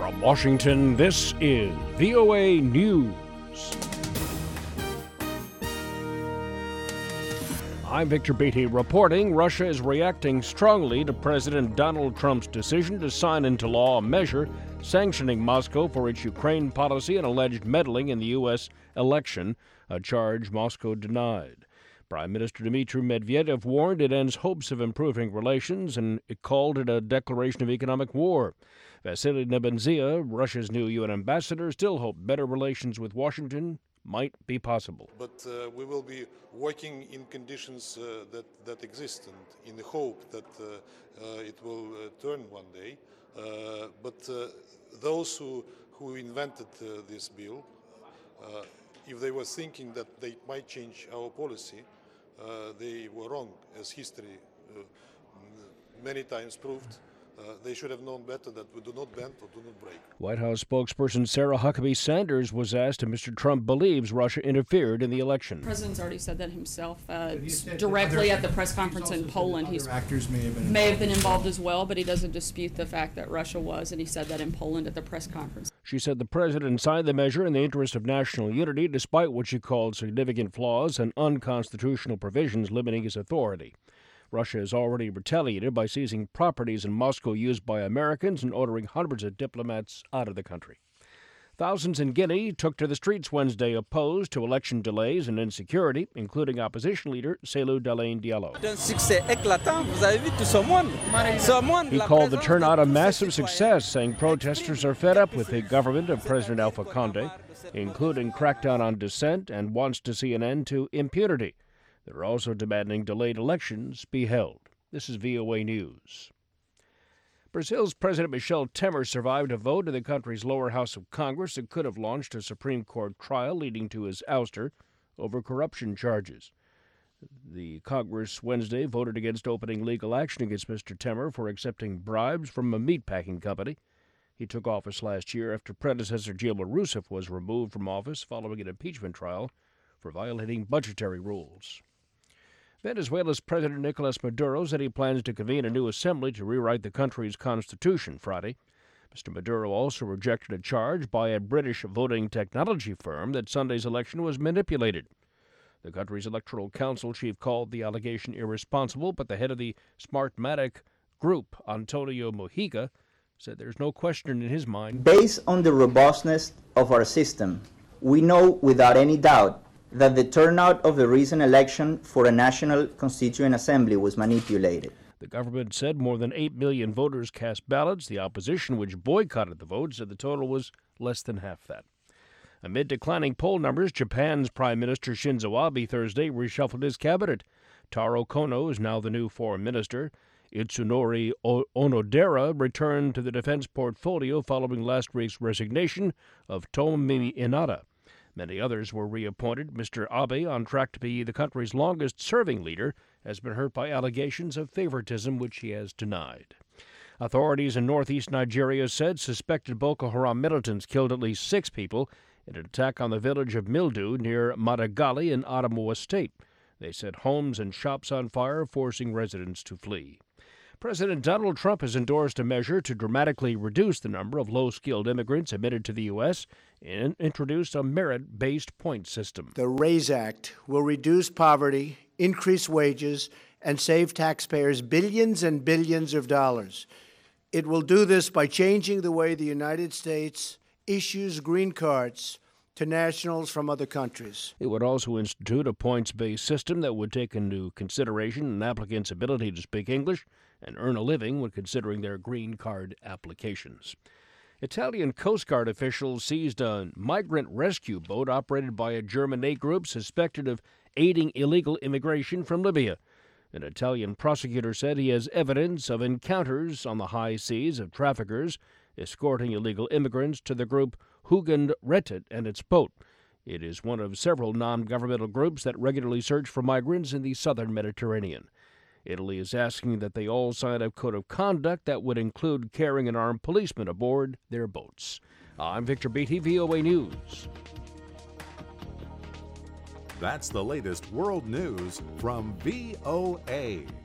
From Washington, this is VOA News. I'm Victor Beatty reporting Russia is reacting strongly to President Donald Trump's decision to sign into law a measure sanctioning Moscow for its Ukraine policy and alleged meddling in the U.S. election, a charge Moscow denied. Prime Minister Dmitry Medvedev warned it ends hopes of improving relations, and it called it a declaration of economic war. Vasily Nebenzia, Russia's new UN ambassador, still hoped better relations with Washington might be possible. But we will be working in conditions that exist, and in the hope that it will turn one day. But those who invented this bill, if they were thinking that they might change our policy, they were wrong, as history many times proved. They should have known better that we do not bend or do not break. White House spokesperson Sarah Huckabee Sanders was asked if Mr. Trump believes Russia interfered in the election. The president's already said that himself directly at the press conference in Poland. Other actors may have been involved as well, but he doesn't dispute the fact that Russia was, and he said that in Poland at the press conference. She said the president signed the measure in the interest of national unity, despite what she called significant flaws and unconstitutional provisions limiting his authority. Russia has already retaliated by seizing properties in Moscow used by Americans and ordering hundreds of diplomats out of the country. Thousands in Guinea took to the streets Wednesday opposed to election delays and insecurity, including opposition leader Cellou Dalein Diallo. He called the turnout a massive success, saying protesters are fed up with the government of President Alpha Conde, including crackdown on dissent, and wants to see an end to impunity. They're also demanding delayed elections be held. This is VOA News. Brazil's President Michel Temer survived a vote in the country's lower house of Congress that could have launched a Supreme Court trial leading to his ouster over corruption charges. The Congress Wednesday voted against opening legal action against Mr. Temer for accepting bribes from a meatpacking company. He took office last year after predecessor Dilma Rousseff was removed from office following an impeachment trial for violating budgetary rules. Venezuela's President Nicolas Maduro said he plans to convene a new assembly to rewrite the country's constitution Friday. Mr. Maduro also rejected a charge by a British voting technology firm that Sunday's election was manipulated. The country's electoral council chief called the allegation irresponsible, but the head of the Smartmatic group, Antonio Mojica, said there's no question in his mind. Based on the robustness of our system, we know without any doubt that the turnout of the recent election for a National Constituent Assembly was manipulated. The government said more than 8 million voters cast ballots. The opposition, which boycotted the vote, said the total was less than half that. Amid declining poll numbers, Japan's Prime Minister Shinzo Abe Thursday reshuffled his cabinet. Taro Kono is now the new foreign minister. Itsunori Onodera returned to the defense portfolio following last week's resignation of Tomomi Inada. Many others were reappointed. Mr. Abe, on track to be the country's longest-serving leader, has been hurt by allegations of favoritism, which he has denied. Authorities in northeast Nigeria said suspected Boko Haram militants killed at least 6 people in an attack on the village of Mildu near Madagali in Adamawa State. They set homes and shops on fire, forcing residents to flee. President Donald Trump has endorsed a measure to dramatically reduce the number of low-skilled immigrants admitted to the U.S. and introduced a merit-based point system. The RAISE Act will reduce poverty, increase wages, and save taxpayers billions and billions of dollars. It will do this by changing the way the United States issues green cards to nationals from other countries. It would also institute a points-based system that would take into consideration an applicant's ability to speak English and earn a living when considering their green card applications. Italian Coast Guard officials seized a migrant rescue boat operated by a German aid group suspected of aiding illegal immigration from Libya. An Italian prosecutor said he has evidence of encounters on the high seas of traffickers escorting illegal immigrants to the group Hugend Rettet and its boat. It is one of several non-governmental groups that regularly search for migrants in the southern Mediterranean. Italy is asking that they all sign a code of conduct that would include carrying an armed policeman aboard their boats. I'm Victor Beatty, VOA News. That's the latest world news from VOA.